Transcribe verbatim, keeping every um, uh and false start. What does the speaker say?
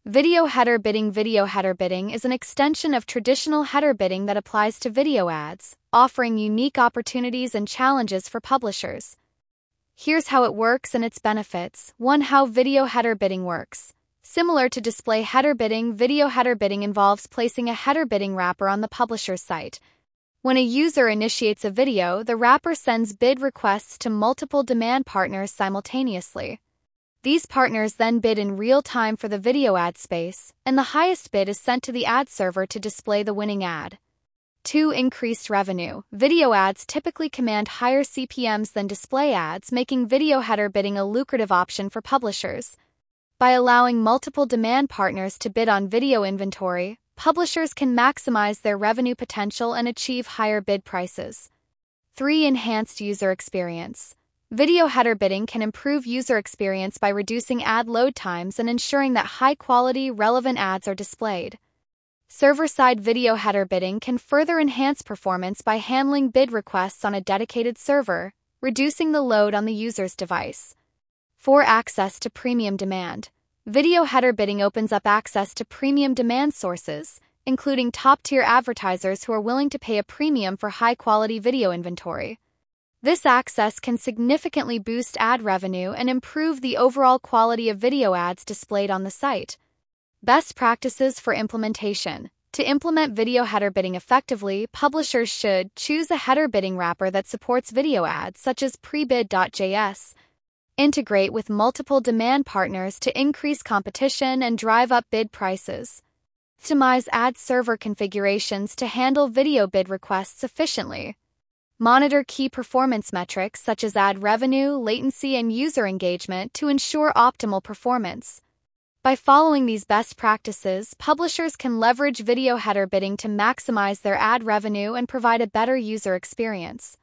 Video header bidding. Video header bidding is an extension of traditional header bidding that applies to video ads, offering unique opportunities and challenges for publishers. Here's how it works and its benefits. one. How video header bidding works. Similar to display header bidding, video header bidding involves placing a header bidding wrapper on the publisher's site. When a user initiates a video, the wrapper sends bid requests to multiple demand partners simultaneously. These partners then bid in real time for the video ad space, and the highest bid is sent to the ad server to display the winning ad. two. Increased revenue. Video ads typically command higher C P Ms than display ads, making video header bidding a lucrative option for publishers. By allowing multiple demand partners to bid on video inventory, publishers can maximize their revenue potential and achieve higher bid prices. three. Enhanced user experience. Video header bidding can improve user experience by reducing ad load times and ensuring that high-quality, relevant ads are displayed. Server-side video header bidding can further enhance performance by handling bid requests on a dedicated server, reducing the load on the user's device. four. Access to premium demand. Video header bidding opens up access to premium demand sources, including top-tier advertisers who are willing to pay a premium for high-quality video inventory. This access can significantly boost ad revenue and improve the overall quality of video ads displayed on the site. Best practices for implementation. To implement video header bidding effectively, publishers should choose a header bidding wrapper that supports video ads such as prebid dot J S. Integrate with multiple demand partners to increase competition and drive up bid prices. Optimize ad server configurations to handle video bid requests efficiently. Monitor key performance metrics such as ad revenue, latency, and user engagement to ensure optimal performance. By following these best practices, publishers can leverage video header bidding to maximize their ad revenue and provide a better user experience.